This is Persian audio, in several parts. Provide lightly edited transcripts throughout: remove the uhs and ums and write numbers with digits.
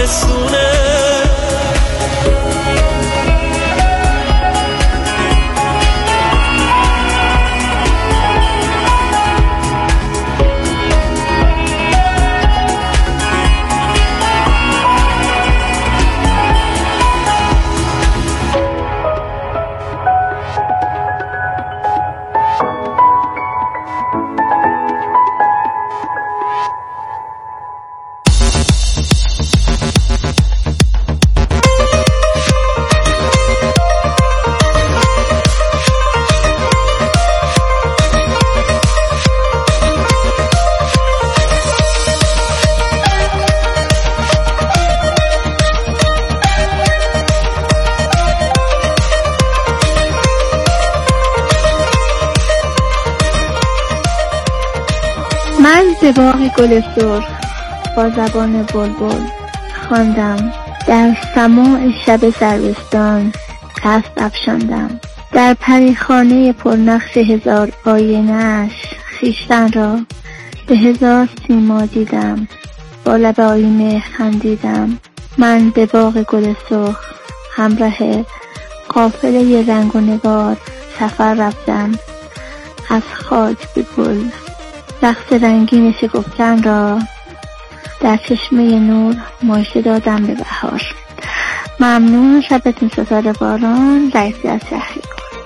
برسونه. من به باغ گل سرخ با زبان بلبل خواندم، در سماع شب سروستان قصد افشاندم، در پریخانه پرنقش هزار آینه‌اش خویشتن را به هزار سیما دیدم، با لب آینه خندیدم. من به باغ گل سرخ همراه قافله رنگ و نگار سفر رفتم، از خاک به گل رقص رنگین شکفتن را در چشمه نور مژده دادم به بهار. ممنون. شبتون ستاره باران، رئیسی از شهری.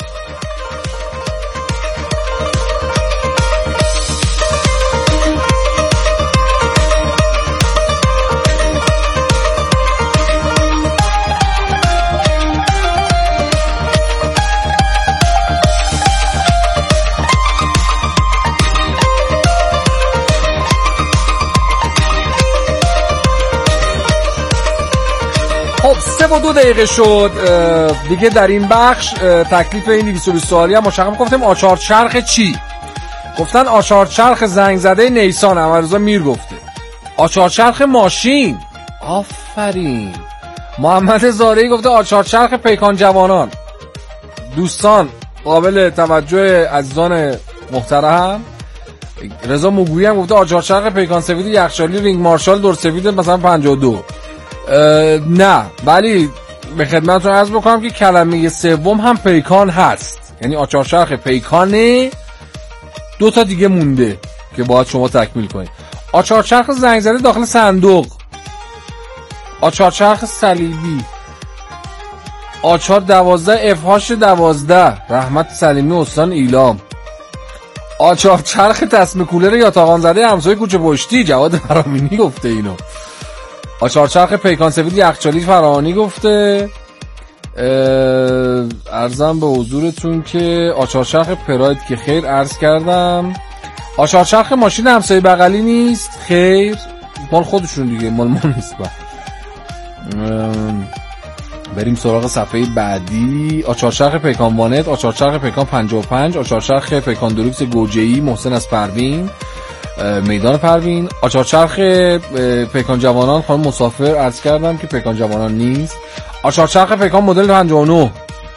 خب 3:02 شد دیگه. در این بخش تکلیف این 220 سوالی هم مشخص گفتیم. آچار چرخ چی؟ گفتن آچار چرخ زنگ زده نیسان. امیررضا میر گفته آچار چرخ ماشین. آفرین. محمد زارعی گفته آچار چرخ پیکان جوانان. دوستان قابل توجه عزیزان محترم، رضا موگویی هم گفته آچار چرخ پیکان سفید یخچالی رینگ مارشال دور سفید مثلا 52. نه، ولی به خدمتتون عرض بکنم که کلمه سوم هم پیکان هست، یعنی آچار چرخ پیکانه. 2 تا دیگه مونده که باید شما تکمیل کنید. آچار چرخ زنگ زده داخل صندوق، آچار چرخ صلیبی، آچار 12 افهاش 12 رحمت سلیمی استان ایلام، آچار چرخ تسمه کولر یاتاقان زده همسایه کوچه پشتی جواد فرامینی گفته اینو. آچار چرخ پیکان سفید یخچالی فراهانی گفته. عرضم به حضورتون که آچار چرخ پراید که خیر عرض کردم. آچار چرخ ماشین همسایه بغلی نیست، خیر مال خودشون دیگه، مال ما نیست. بریم سراغ صفحه بعدی. آچار چرخ پیکان وانت، آچار چرخ پیکان 55، آچار چرخ پیکان دلوکس گوجه‌ای محسن از پروین میدان پروین. آچار چرخ پیکان جوانان خانم مسافر عرض کردم که پیکان جوانان نیست. آچار چرخ پیکان مدل 59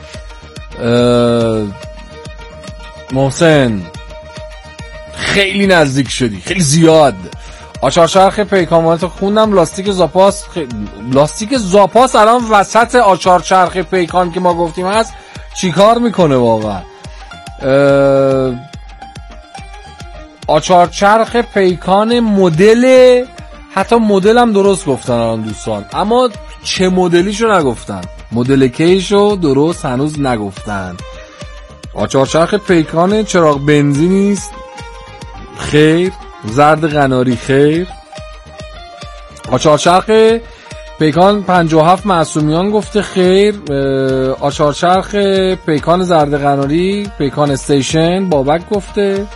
محسن خیلی نزدیک شدی، خیلی زیاد. آچار چرخ پیکان وانت خوندم. لاستیک زاپاس لاستیک زاپاس الان وسط آچار چرخ پیکان که ما گفتیم هست چی کار میکنه واقعا؟ آچار چرخ پیکان مدل، حتی مدل هم درست گفتن الان دوستان، اما چه مدلیشو نگفتن، مدل کیشو درست هنوز نگفتن. آچار چرخ پیکان چراغ بنزینی است، خیر. زرد قناری، خیر. آچار چرخ پیکان 57 معصومیان گفته خیر. آچار چرخ پیکان زرد قناری پیکان استیشن بابک گفته.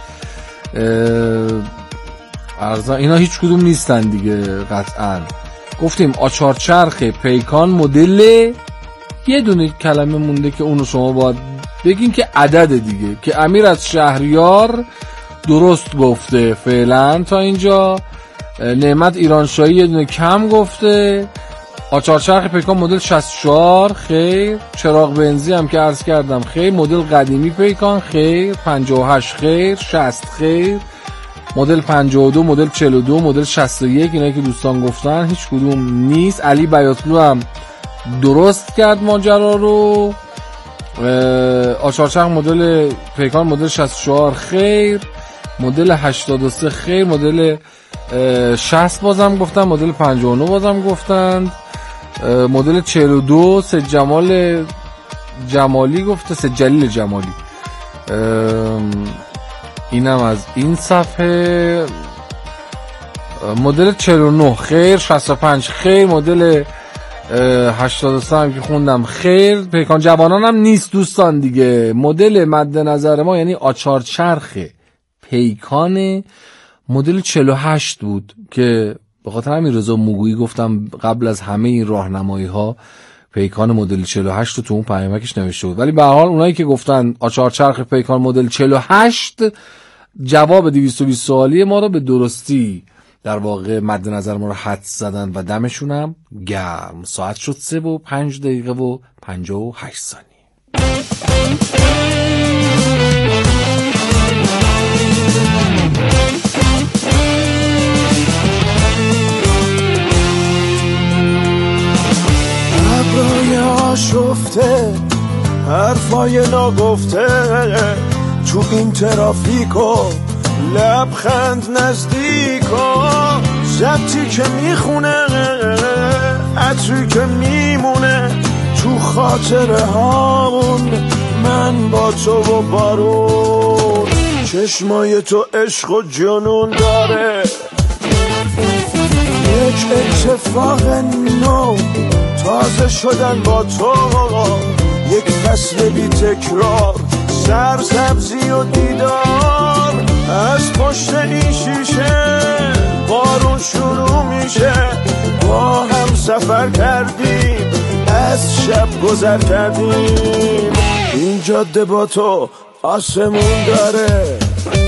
اینا هیچ کدوم نیستن دیگه قطعا. گفتیم آچار چرخ پیکان مدل، یه دونه کلمه مونده که اونو شما باید بگین که عدد دیگه، که امیر از شهریار درست گفته فعلا تا اینجا. نعمت ایرانشاهی یه دونه کم گفته. آچار چرخ پیکان مدل 64 خیر. چراغ بنزی هم که عرض کردم خیر. مدل قدیمی پیکان خیر. 58 خیر. 60 خیر. مدل 52، مدل 42، مدل 61، اینایی که دوستان گفتن هیچ کدوم نیست. علی بیاتلو هم درست کرد ماجرا رو. آچارچرخ مدل پیکان مدل 64 خیر، مدل 83 خیر، مدل 60 بازم گفتن، مدل 59 بازم گفتند، مدل 42 سید جمال جمالی گفته، سید جلیل جمالی. اینم از این صفحه. مدل 49 خیر، 65 خیر، مدل 83 هم که خوندم خیر. پیکان جوانان هم نیست دوستان دیگه. مدل مد نظر ما یعنی آچارچرخ پیکان مدل 48 بود که به خاطر همین رضا موگویی گفتم قبل از همه این راهنمایی ها پیکان مدل 48 رو تو اون پیامکش نوشته بود. ولی به هر حال اونایی که گفتن آچارچرخ پیکان مدل 48 جواب 220 سوالی ما رو به درستی در واقع مد نظر ما رو حدس زدن و دمشونم گرم. ساعت شد 3:05:58. ابروی آشفته حرفای ناگفته تو این ترافیکو لبخند نزدیکو ضبطی که میخونه عطری که میمونه تو خاطره هامون من با تو و بارون چشمای تو عشق و جنون داره یک اتفاق نو تازه شدن با تو یک فصل بی تکرار سرسبزی و دیدار از پشت این شیشه بارون شروع میشه با هم سفر کردیم از شب گذر کردیم این جاده با تو آسمون داره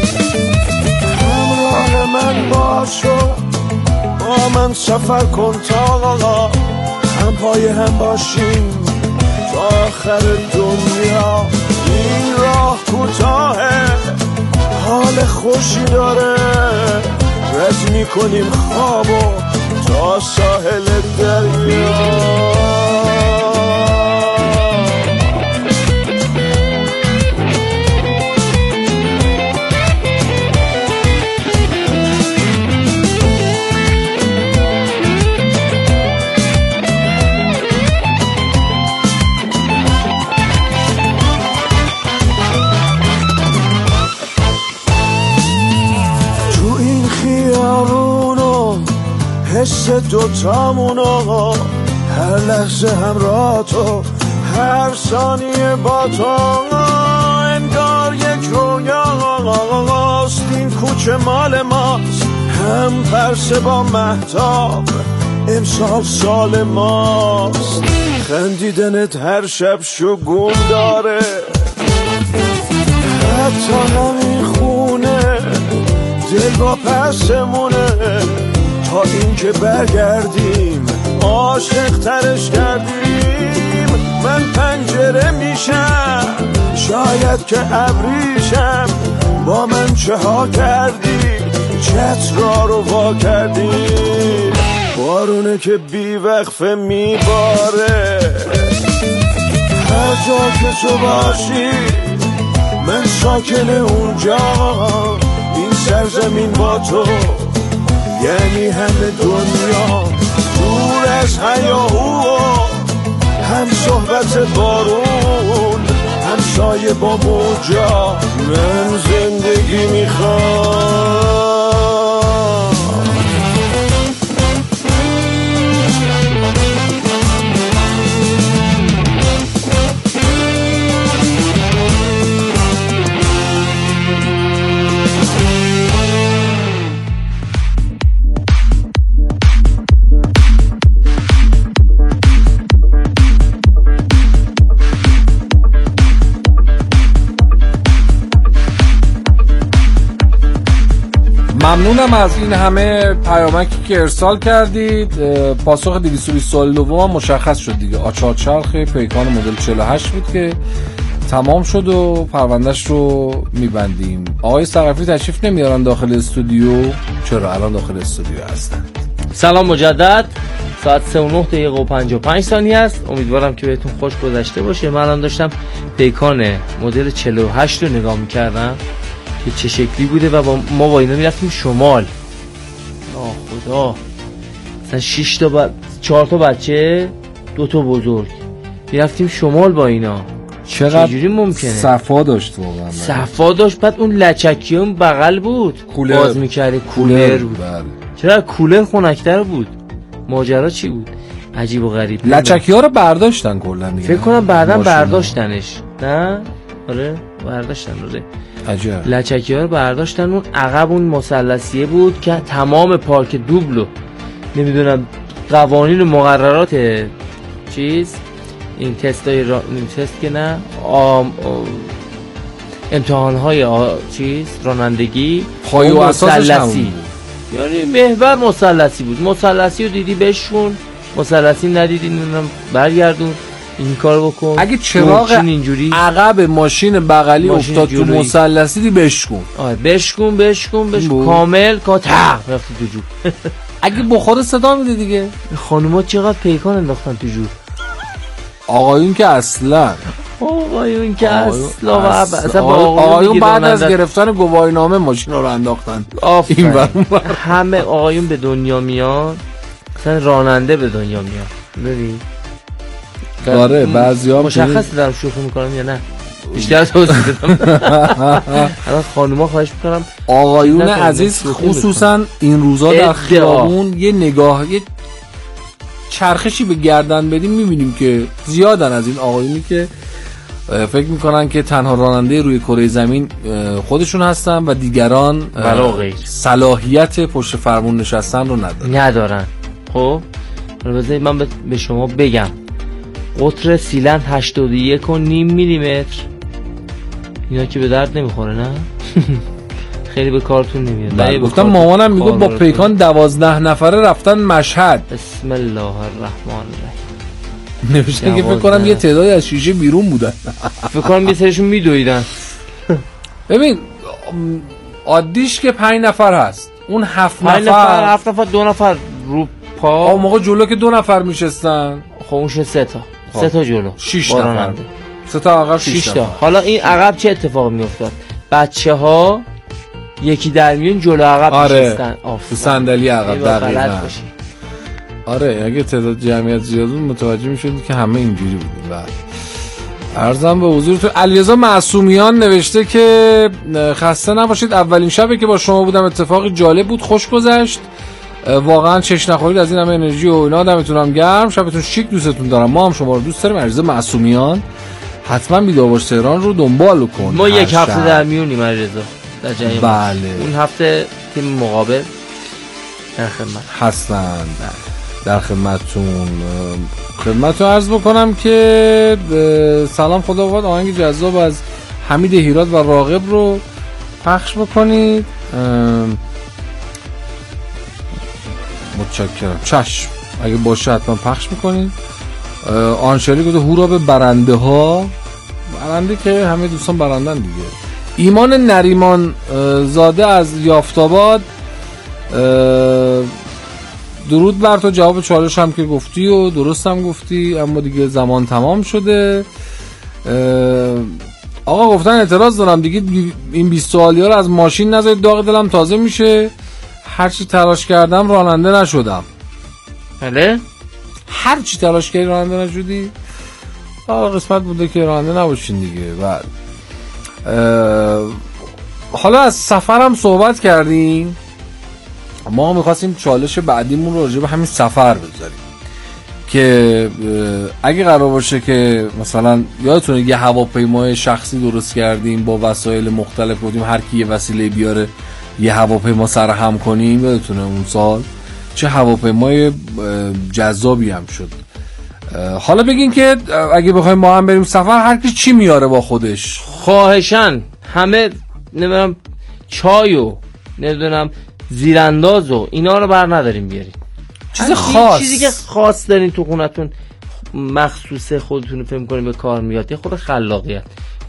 همراه من باشو با من سفر کن تا هم پای هم باشیم تا آخر دنیا این راه کوتاهه حال خوشی داره رد میکنیم خوابو تا ساحل دریا حس دوتامونو هر لحظه همراه تو هر ثانیه با تو انگار یک رویاست این کوچه مال ماست هم پرسه با مهتاب امسال سال ماست خندیدنت هر شب شگون داره حتی همین خونه دل با پسمونه تا این که برگردیم عاشق ترش کردیم من پنجره میشم شاید که ابریشم با من چه ها کردی چترا رو وا کردی بارونه که بی وقفه میباره هر جا که تو باشی من ساکن اونجا این سرزمین با تو یعنی همه دنیا دور از هیاهو هم صحبت بارون هم سایه با موجا من زندگی میخوام ممنونم از این همه پیامکی که ارسال کردید. پاسخ 220 سوال دوم مشخص شد دیگه. آچارچرخ پیکان مدل 48 بود که تمام شد و پروندهش رو میبندیم. آقای ثقفی تشریف نمیارن داخل استودیو؟ چرا الان داخل استودیو هستن. سلام مجدد. ساعت 3:09:55 است. امیدوارم که بهتون خوش گذشته باشه. من الان داشتم پیکان مدل 48 رو نگاه میکردم که چه شکلی بوده و ما با اینا میرفتیم شمال. خدا، مثلا 4 تا بچه 2 تا بزرگ میرفتیم شمال با اینا. چجوری ممکنه؟ صفا داشت واقعا. صفا داشت. بعد اون لچکیون بغل بود، باز میکردی کولر بود. چرا کولر خنک‌تر بود؟ ماجرا چی بود؟ عجیب و غریب. لچکی‌ها رو برداشتن کلا دیگه. فکر کنم بعدن برداشتنش. نه؟ آره برداشتن. آره عجب. لچکی‌ها رو برداشتن. اون عقب اون مثلثیه بود که تمام پارک دوبلو نمیدونم قوانین و مقررات چیز این تستای این تست که نه امتحان‌های چیز رانندگی پایه و اساسش همون، یعنی محور مثلثی بود. مثلثی رو دیدی بشکن، مثلثی ندیدی نمیدونم برگردون این کارو بکن. اگه چراغ اینجوری عقب ماشین بغلی افتاد تو مثلثی دی بشکن. بشکن کامل کاتق رفت تو جو. اگه بخوره صدا میده دیگه. خانوما چقدر پیکان انداختن تو جو. آقایون که اصلا آقایون بعد از گرفتن گواهینامه ماشین رو انداختن این همه آقایون به دنیا میان، مثلا راننده به دنیا میان. ببین داره بعضیا مشخص دارم شوخی میکنم یا نه، بیشتر توضیح بدم. الان خانوما خواهش میکنم آقایون عزیز خصوصا این روزا در خیابون یه نگاه یه چرخشی به گردن بدیم میبینیم که زیادن از این آقایونی که فکر میکنن که تنها راننده روی کره زمین خودشون هستن و دیگران صلاحیت پشت فرمون نشستن رو ندارن. خب بذارید من به شما بگم قطر سیلند 81.5 میلیمتر اینا که به درد نمیخوره نه. خیلی به کارتون نمیاد. گفتم مامانم میگه با پیکان 12 نفره رفتن مشهد. بسم الله الرحمن الرحیم. نمیشه که فکر کنم یه تعدادی از شیشه بیرون بودن. فکر کنم یه سرشون میدویدن. ببین عادیش که 5 نفر هست، اون 7 نفر 2 نفر رو پا. موقع جلو که 2 نفر میشستن. خب اونشون 3 تا جلو 6 نفر 3 تا عقب 6 تا. حالا این عقب چه اتفاقی میافتاد؟ بچه‌ها یکی در میون جلو عقب میشستن. تو صندلی عقب دقیقاً. آره اگه تعداد جمعیت زیاد بود متوجه میشدید که همه اینجوری بود. عرضم به حضورتون علیرضا معصومیان نوشته که خسته نباشید، اولین شبه که با شما بودم اتفاقی جالب بود، خوش گذشت، واقعا چش نخورید از این همه انرژی و اینا، دمتونم گرم، شبتون شیک، دوستتون دارم، ما هم شما رو دوست داریم. علیرضا معصومیان حتما بیدار باش تهران رو دنبال کن. ما یک هفته در میونیم علیرضا در جریان. بله اون هفته تیم مقابل در خدمت هستن. در خدمتتون عرض بکنم که سلام خدا باد آهنگ جذاب از حمید هیراد و راغب رو پخش بکنید. متشکرم. چشم اگه باشه حتما پخش میکنید. آنشاری گفته هورا به برنده ها. برنده که همه دوستان برندن دیگه. ایمان نریمان زاده از یافتاباد، درود بر تو، جواب چالش هم که گفتی و درست هم گفتی، اما دیگه زمان تمام شده. آقا گفتن اعتراض دارم دیگه، این 20 سوالی ها رو از ماشین نذارید، داغ دلم تازه میشه، هرچی تلاش کردم راننده نشدم. بله هرچی تلاش کردی راننده نشدی؟ قسمت بوده که راننده نباشین دیگه. بعد حالا از سفرم صحبت کردیم، ما میخواستیم چالش بعدیمون رو راجع به همین سفر بذاریم که اگه قرار باشه که مثلا یادتونه یه هواپیمای شخصی درست کردیم با وسایل مختلف، بودیم هر کی یه وسیله بیاره یه هواپیما سرهم کنیم، یادتونه اون سال چه هواپیمای جذابی هم شد. حالا بگین که اگه بخوایم ما هم بریم سفر هر کی چی میاره با خودش؟ خواهشن همه نمیدونم چایو نمیدونم زیراندازو اینا رو بر نداریم بیاریم. چیز خاص، چیزی که خاص دارین تو خونتون مخصوصه خودتون رو فهم کنین به کار میاد، یه خود خلاقیت.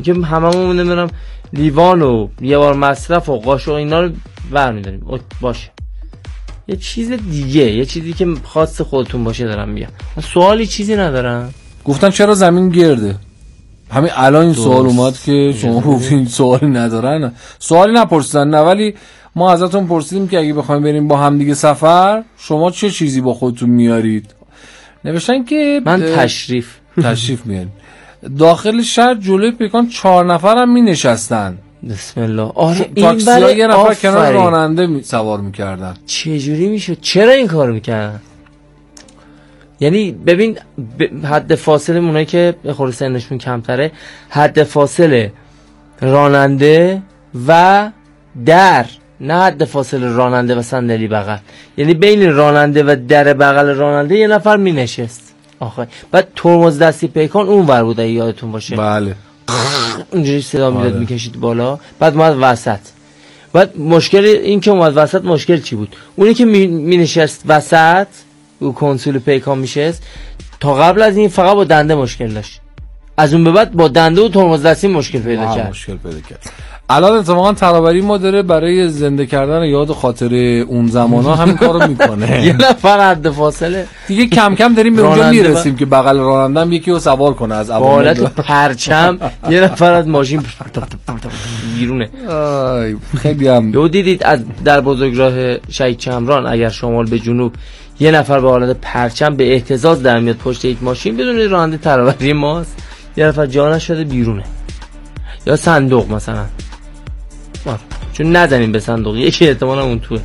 که هممون نمیرم لیوان و یه بار مصرف و قاشق اینا رو برمی‌داریم باشه. یه چیز دیگه، یه چیزی که خاص خودتون باشه دارم میگم. سوالی چیزی ندارم. گفتن چرا زمین گرده؟ همین الان این سوال اومد که شما گفتین سوالی ندارن. سوالی نپرسیدن نه، ولی ما ازتون پرسیدیم که اگه بخوایم بریم با هم دیگه سفر شما چه چیزی با خودتون میارید؟ نوشتن که من تشریف میاریم. داخل شهر جلوی پیکان 4 نفرم می نشستن. بسم الله. آره این تاکسی‌ها یه نفر کنار راننده سوار میکردن. چه جوری میشد؟ چرا این کارو میکردن؟ یعنی ببین حد فاصله اونایی که خود سنشون کمتره، حد فاصله راننده و در، نه حد فاصله راننده و صندلی بغل. یعنی بین راننده و در بغل راننده یه نفر می نشست. آخه بعد ترمز دستی پیکان اون ور بود اگه یادتون باشه. بله. اونجوری صدا میداد میکشید بالا. بعد اومد وسط. بعد مشکل این که اومد وسط مشکل چی بود؟ اونی که می نشست وسط او کنسول پیکان میشست تا قبل از این فقط با دنده مشکل داشت. از اون به بعد با دنده و ترمز دستی مشکل پیدا کرد. الان اتفاقا ترابری ما داره برای زنده کردن یاد و خاطره اون زمانا همین کارو میکنه. یه نفر حد فاصله دیگه کم کم داریم به اونجا میرسیم که بغل راننده هم یکی رو سوار کنه از اول تو پرچم یه نفر از ماشین بیرونه. خیلی هم یهو دیدید از در بزرگراه شهید چمران اگر شمال به جنوب یه نفر به حالت پرچم به اهتزاز در میاد پشت یک ماشین بدون راننده ترابری ماست، یه نفر جانش شده بیرونه. یا صندوق مثلا چون نزنیم به صندوق یکی احتمالا اون توه.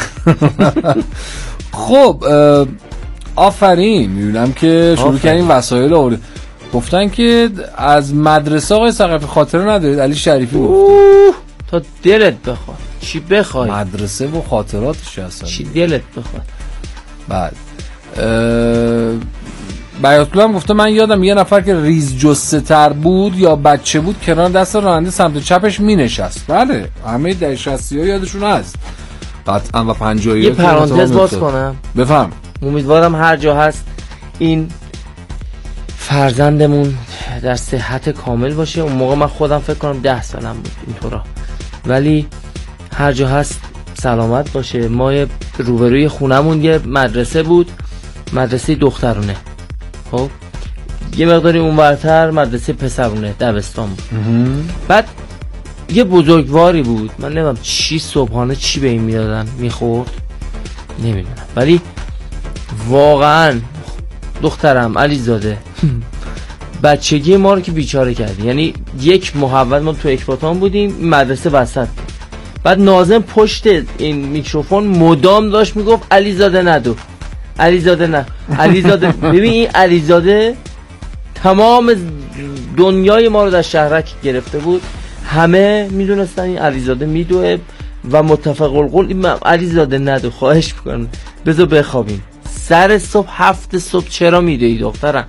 خب آفرین. میبینم که شروع کردیم وسایل آورد. گفتن که از مدرسه آقای ثقفی خاطره ندارید. علی شریفی گفت تا دلت بخواد چی بخوای مدرسه و خاطراتش هستن چی دلت بخواد. بعد بیات‌الله هم گفته من یادم یه نفر که ریز جثه تر بود یا بچه بود کنار دست راننده سمت چپش می نشست. بله همه ده 60 ها یادشون هست قطعا و 50 یه پرانتز باز کنم بفهم. امیدوارم هر جا هست این فرزندمون در صحت کامل باشه. اون موقع من خودم فکر کنم 10 سالم بود اینطورا، ولی هر جا هست سلامت باشه. ما روبروی خونمون یه مدرسه بود، مدرسه دخترونه، خب یه مقداری اونورتر مدرسه پسرونه دبستان بود. بعد یه بزرگواری بود، من نمیدونم چی صبحانه چی به این میدادن میخورد نمیدونم، ولی واقعا دخترم علیزاده بچگی ما رو که بیچاره کردی. یعنی یک محول ما تو اکباتان بودیم، مدرسه وسط، بعد ناظم پشت این میکروفون مدام داشت میگفت علیزاده ندو، علیزاده نه، علیزاده. ببین این علیزاده تمام دنیای ما رو در شهرک گرفته بود. همه میدونستن این علیزاده میدوه و متفق القول علیزاده ندو، خواهش میکنم بذار بخوابیم. سر صبح 7 صبح چرا میدوی دخترم؟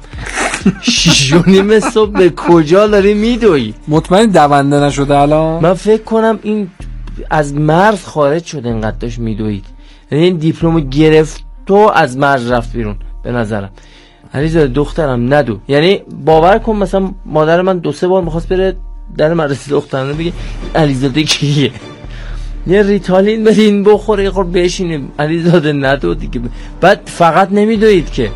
6:30 صبح به کجا داری میدوی؟ مطمئن دونده نشده الان؟ من فکر کنم این از مرز خارج شده اینقدر داشت میدوید، یعنی این دیپلمو گرفت تو از مرز رفت بیرون به نظرم. علیزاده دخترم ندو. یعنی باور کن مثلا مادر من 2-3 بار میخواست بره در مدرسه دخترانه بگه علیزاده کیه، یه ریتالین بدین بخوره یه خورده بشینه، علیزاده ندو دیگه. بعد فقط نمیدوید که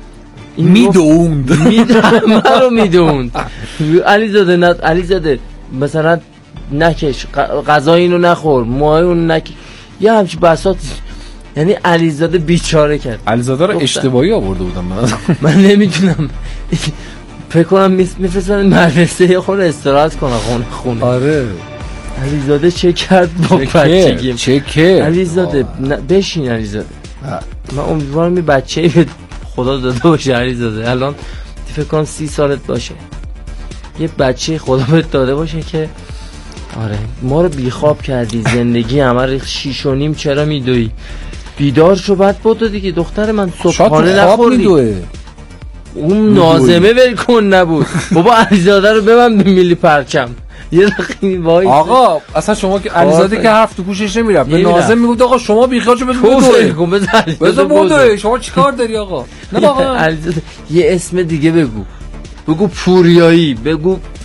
میدوند من رو میدوند. علیزاده ندو، علیزاده مثلا نکش غذا اینو نخور، موهای اونو نکش، یه همچی بساط. یعنی علیزاده بیچاره کرد. علیزاده رو اشتباهی آورده بودم من نمیتونم فکر کنم میفرستن مدرسه خود استراحت کنه خونه. آره علیزاده چه کرد با بچگیم؟ چه کرد علیزاده بشین علیزاده. من امیدوارم این بچه‌ای به خدا داده باشه علیزاده. الان فکر کنم 30 سالت باشه، یه بچه خدا بهت داده باشه که آره ما رو بیخواب کردی، زندگی همه 6:30 چرا میدوی؟ بیدار شو بعد بودو دیگه دختر من، صبحانه نخوردی. اون ناظمه ولکن نبود بابا. علیزاده رو ببند به ملی پرچم یه دقیقی وای. آقا اصلا شما که علیزاده که حرف تو گوشش نمیرفت، به ناظم میگفت آقا شما بیخیال شو بذار بودو. شما چیکار داری آقا؟ نه آقا علیزاده یه اسم دیگه بگو پوریایی، بگو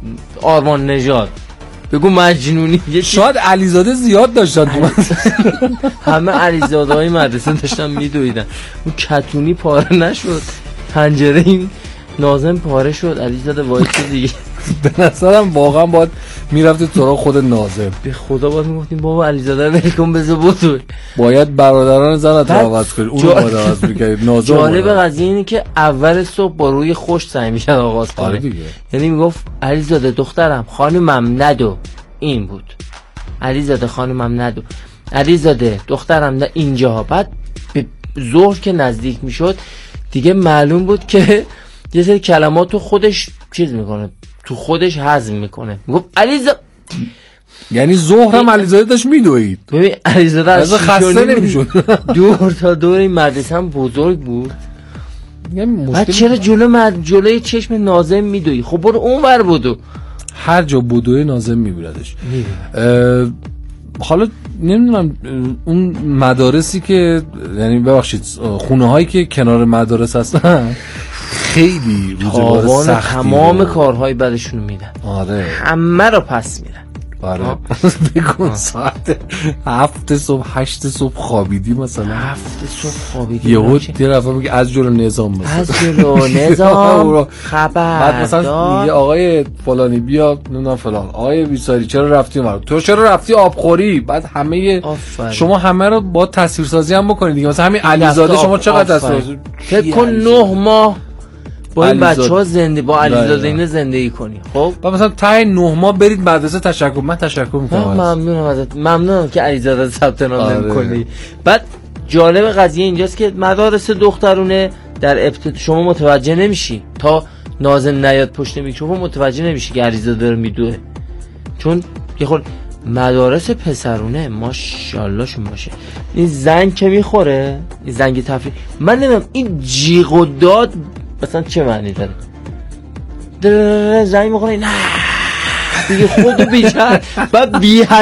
آرمان نژاد، بگو مجنونی. شاید علیزاده زیاد داشتن تو همه علیزاده های مدرسه داشتن میدویدن. اون کتونی پاره نشد، پنجره این ناظم پاره شد، علیزاده وایس دیگه. به نظرم واقعا باید میرفتی تو خود ناظم. به خدا باید میگفتیم بابا علیزاده رو ولکن بذار بودو. باید برادران زنت رو عوض کنید، اون رو باید عوض می‌کردید. ناظم جالب قضیه اینه که اول صبح با روی خوش سعی می‌کرد آغاز کنه. یعنی میگفت علیزاده دخترم خانومم ندو، این بود علیزاده خانومم ندو، علیزاده دخترم نه اینجا. بعد به ظهر که نزدیک میشد دیگه معلوم بود که یه سری کلمات تو خودش چیز میکنه، تو خودش هضم میکنه. میگفت علیزاده، یعنی ظهرم علیزاده داشت میدوید. ببین علیزاده از خسته نمیشد. دور تا دور این مدرسه هم بزرگ بود. بعد چرا جلوی چشم ناظم میدوی؟ خب برو اون ور بودو. هر جا بودوی ناظم میبیردش. حالا نمیدونم اون مدارسی که یعنی ببخشید خونه هایی که کنار مدارس هستن خیلی روزگار سختی، تمام کارهای بعدشون میدن. آره همه رو پس میدن. آره بگون ساعت 7 صبح 8 صبح خوابیدی مثلا 7 صبح خوابیدی یه رفت میگه از جلو نظام مثلا از جلو نظام خبر بعد مثلا میگه آقای فلانی بیا نمیدونم فلان، آقای بیساری چرا رفتی اونور، تو چرا رفتی آبخوری. بعد همه شما همه رو با تصویرسازی هم بکنید دیگه. مثلا همین علیزاده شما چقدر تصویر فکر کن 9 ماه با این بچه‌ها زنده با علیزاده اینه زندگی کنی. خب بعد مثلا تا 9 ماه برید مدرسه تشکر. من تشکر می‌کنم. ممنونم ازت، ممنونم که علیزاده ثبت نام نمی‌کنی. بعد جالب قضیه اینجاست که مدارس دخترونه در ابتدا شما متوجه نمیشی تا ناظم نیاد پشت میکروفون، متوجه نمیشی که علیزاده رو میدوه، چون یه خورده مدارس پسرونه ماشاءالله شون باشه. این زنگ که میخوره، این زنگ تفریح، من نمیدونم این جیغ و داد مثلا چه معنی داره. زنگ میخوره نه دیگه خودو بیشتر بعد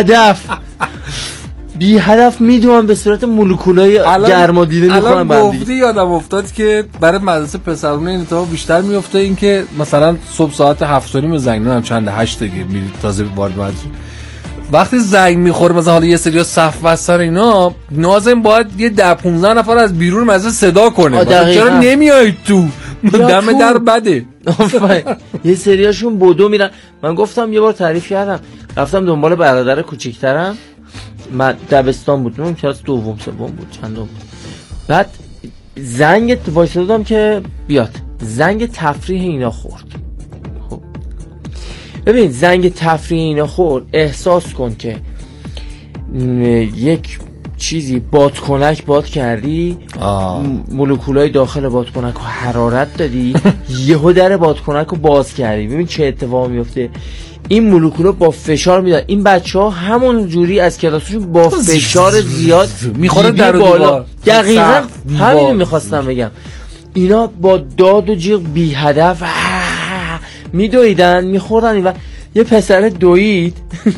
بی هدف میدونم به صورت مولکولای گرمادیده میخورن بندی. الان گفتی یادم افتاد که برای مدرسه پسرونه این اتفاق بیشتر میفته، این که مثلا صبح ساعت 7:30 زنگ نمیدونم چند 8 دیگه میرید تازه وارد مدرسه، وقتی زنگ میخوره مثلا حالا یه سری صف وسر اینا، ناظم باید یه 10-15 نفر از بیرون مدرسه صدا کنه چرا نمیایید تو دم در بده. یه سریاشون بدو میرن. من گفتم یه بار تعریف کردم، رفتم دنبال برادر کوچیک‌ترم، من دبستان بود، من کلاس دوم سوم بود چندم بود. بعد زنگ وایسادم که بیاد، زنگ تفریح اینا خورد. خب ببین زنگ تفریح اینا خورد، احساس کن که یک چیزی بادکنک باد کردی، مولکولای داخل بادکنک رو حرارت دادی، یهو در بادکنک رو باز کردی. ببین چه اتفاقی میفته. این مولکولا با فشار میاد، این بچه‌ها همون جوری از کلاسشون با فشار زیاد میخوره در بالا. دقیقاً همین میخواستم بگم. اینا با داد و جیغ بی هدف میدویدن میخوردن و یه پسر دوید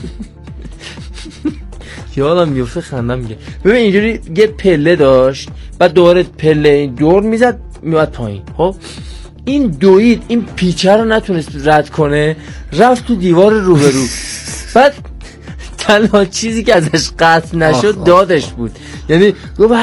یادم میفته خندم میگه. ببین اینجوری یه پله داشت، بعد دوباره پله دور میزد میاد پایین. خب این دوید، این پیچه رو نتونست رد کنه، رفت تو دیوار روبرو. بعد تنها چیزی که ازش قطع نشد دادش بود. یعنی گفت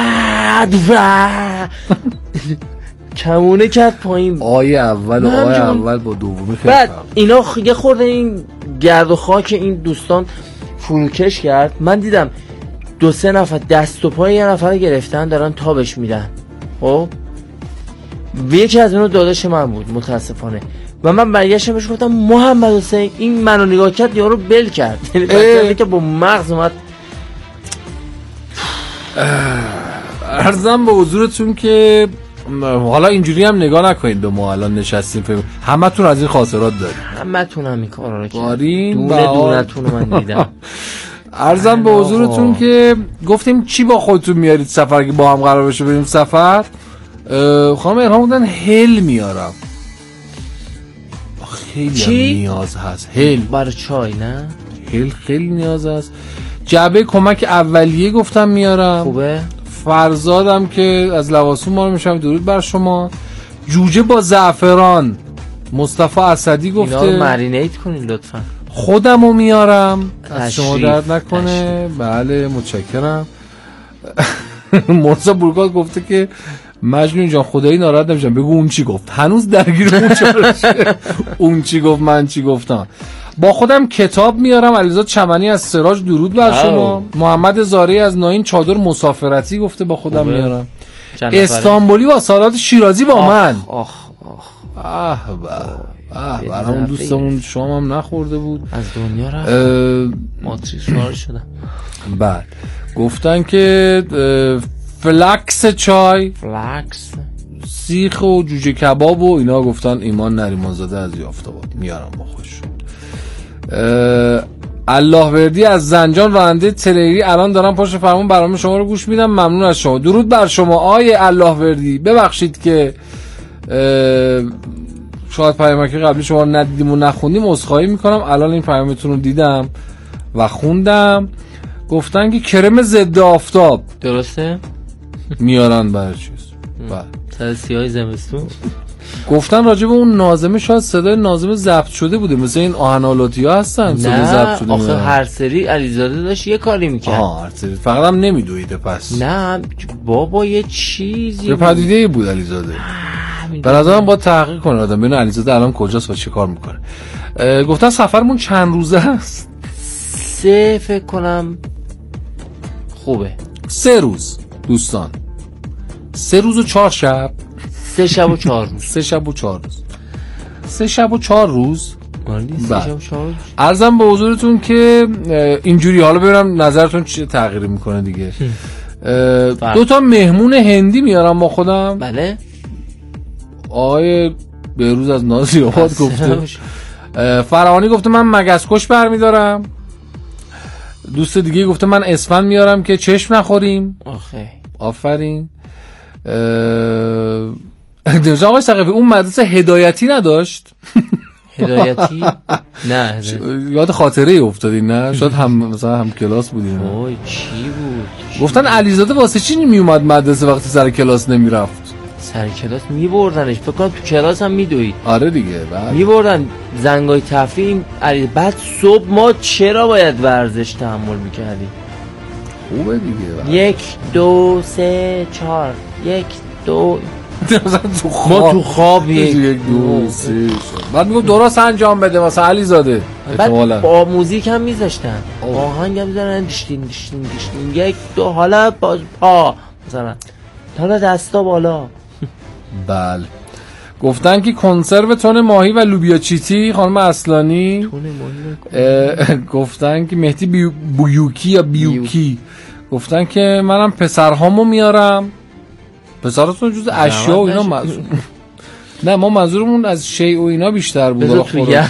کمونه کرد پایین. آیه اول با دومی خیلی. بعد اینا یه خورده این گرد و خاک این دوستان فروکش کرد. من دیدم 2-3 نفر دست و پای یه نفر گرفتن دارن تابش میدن. خب یکی از اونو داداش من بود متاسفانه، و من برگشتم بهش گفتم محمد حسین این منو نگاه کرد یارو بل کرد. یعنی بچه‌ای که با مغز اومد. عرضم به حضورتون که حالا اینجوری هم نگاه نکنید به ما الان نشستیم فکر همتون از این خاطرات دارید، همتون هم این کارا رو کردین، دونتون رو من دیدم. عرضم به حضورتون که گفتیم چی با خودتون میارید سفر که با هم قرار بشه بریم سفر. خانم ارهام بودن هل میارم، خیلی نیاز هست هل برای چای. نه هل خیلی نیاز هست. جعبه کمک اولیه گفتم میارم. خوبه. فرزادم که از لواسون ما رو میشم درود بر شما. جوجه با زعفران مصطفی اسدی گفته اینا رو مرینیت کنین لطفا. خودمو میارم، از شما درد نکنه. بله متشکرم. مرزا بورگاد گفته که مجنون جان خدایی ناراحت نمیشم، بگو اون چی گفت. هنوز درگیر اون چالشه. اون چی گفت من چی گفتم. با خودم کتاب میارم. علیزاد چمنی از سراج درود بر شما. محمد زاری از ناین چادر مسافرتی گفته با خودم میارم. استانبولی با سالات شیرازی با من. برامون دوستمون شام هم نخورده بود، از دنیا رفت. ماتریس وارد شدن. بعد گفتن که فلکس چای، فلکس سیخ و جوجه کباب و اینا. گفتن ایمان نریمان زاده از یافت‌آباد میارم با خودشون. الله وردی از زنجان راننده تریری الان دارم پشت فرمون برنامه شما رو گوش میدم، ممنون از شما. درود بر شما آیه الله وردی. ببخشید که شاید پیامک قبلی شما رو ندیدیم و نخوندیم، عذرخواهی میکنم. الان این پیامتون رو دیدم و خوندم. گفتن که کرم ضد آفتاب درسته میارن برای چیز. سر سیاه زمستون. گفتن راجع به اون ناظمه شاید صدای ناظمه ضبط شده بوده، مثل این آهن‌آلاتی‌ها هستن صدا ضبط شده. آخه هر سری علیزاده داشت یه کاری میکرد. هر سری فقط هم نمیدویده. پس نه بابا یه چیزی یه پدیده‌ای بود علیزاده. به نظرم باید تحقیق کنه آدم ببینه علیزاده الان کجاست و چه کار میکنه. گفتن سفرمون چند روزه است؟ 3 فکر کنم خوبه. 3 روز دوستان. 3 روز و 4 شب. 3 شب و 4 روز. 3 شب و 4 روز. 3 شب و 4 روز. 3 شب و 4 روز. عرضم به حضورتون که اینجوری، حالا ببینم نظرتون چه تغییری میکنه دیگه. 2 تا مهمون هندی میارم با خودم. بله. آقای بهروز از نازی آباد گفته. فرهانی گفته من مگسکش برمیدارم. دوست دیگه گفته من اسفند میارم که چشم نخوریم. آفرین. آقای ثقفی اون مدرسه هدایتی نداشت؟ هدایتی؟ نه یاد خاطره افتادی نه؟ شاید هم مثلا هم کلاس بودیم. وای چی بود؟ گفتن علیزاده واسه چی نمیومد مدرسه وقتی سر کلاس نمیرفت؟ سر کلاس میبردنش، فکر کنم تو کلاس هم میدوید. آره دیگه. میبردن زنگای تفریح. بعد صبح ما چرا باید ورزش تحمل میکردیم؟ خوبه دیگه. 1 2 3 4 1 2 ما تو خواب 1 2 3 بعد میگم درست انجام بده مثلا علیزاده. بعد با موزیک هم میذاشتن، آهنگ هم میذارن دشتین دشتین دشتین 1 2 حالا باز پا مثلا حالا دستا بالا. بله. گفتن که کنسرو تون ماهی و لوبیا چیتی خانم اصلانی. تون ماهی گفتن که مهدی بیوکی یا بیوکی گفتن که منم پسرهامو میارم. پسراتون جز اشیا و اینا منظور نه ما منظورمون از شیء و اینا بیشتر بود.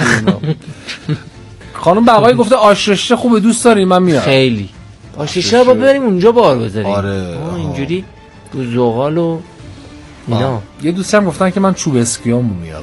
خانم بقایی گفته آشرشته خوبه دوست داری من میارم. خیلی آشرشته با بریم اونجا بار بذاریم. آره اینجوری تو زغال و اینا. یه دوستی هم گفتن که من چوب اسکیامو میارم.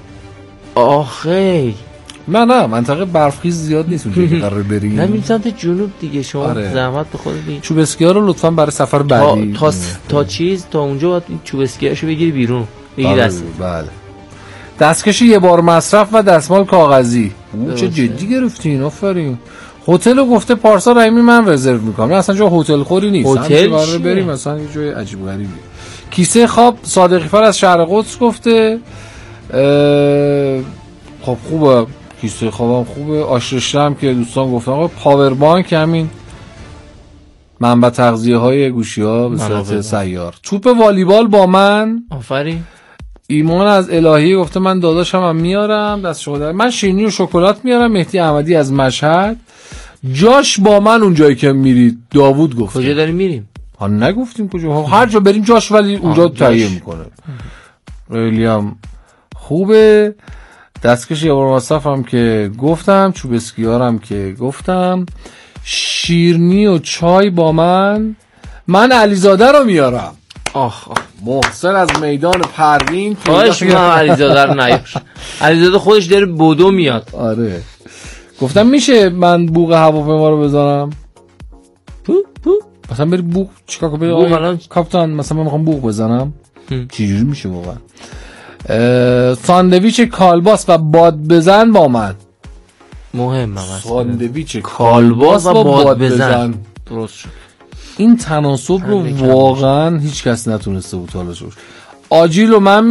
آخه نه منطقه برفخیز زیاد نیست اونجا که قراره بریم. نه میریم سمت جنوب دیگه. شما زحمت به خودت بگیر. چوب اسکیا رو لطفاً برای سفر بعدی تا چیز تا اونجا باید چوب اسکیاشو بگیری بیرون بگیر دست. بله. دستکش یه بار مصرف و دستمال کاغذی. چه جدی گرفتین. آفرین. هتل رو گفته پارسا رحیمی من رزرو میکنم. نه اصلا جا هتل خوری نیست. هتل قراره بریم مثلا یه جای عجیب غریبی. کیسه خواب صادقی فر از شهر قدس گفته خب خوبه. کیسه خوابم خوبه. آشرشته هم که دوستان گفتن آقا پاور بانک همین منبع تغذیه های گوشی ها به صورت سیار. توپ والیبال با من. آفرین. ایمان از الهی گفته من داداشم هم میارم دست شما در. من شیرینی و شکلات میارم. مهدی احمدی از مشهد جاش با من اون جایی که میرید. داوود گفته کجا داریم میریم؟ ها نگفتیم کجا. هر جا بریم جاش ولی اونجا تهیه میکنه. خیلی هم خوبه. دستکش یابر مصرف هم که گفتم. چوب اسکیار هم که گفتم. شیرنی و چای با من علیزاده رو میارم. محسن از میدان پروین خواهش میکنم علیزاده رو نیار. علیزاده خودش داره بودو میاد. آره گفتم میشه من بوق هواپیما رو بزنم. مثلا بری بوق چیکار کنی؟ کاپیتان مثلا من میخوام بوق بزنم. چجوری میشه واقعا؟ ساندویچ کالباس و باد بزن با من. مهمه ساندویچ کالباس و باد بزن. درست شد. این تناسب رو واقعا هیچ کس نتونسته بود حالا جوش. آجیل رو من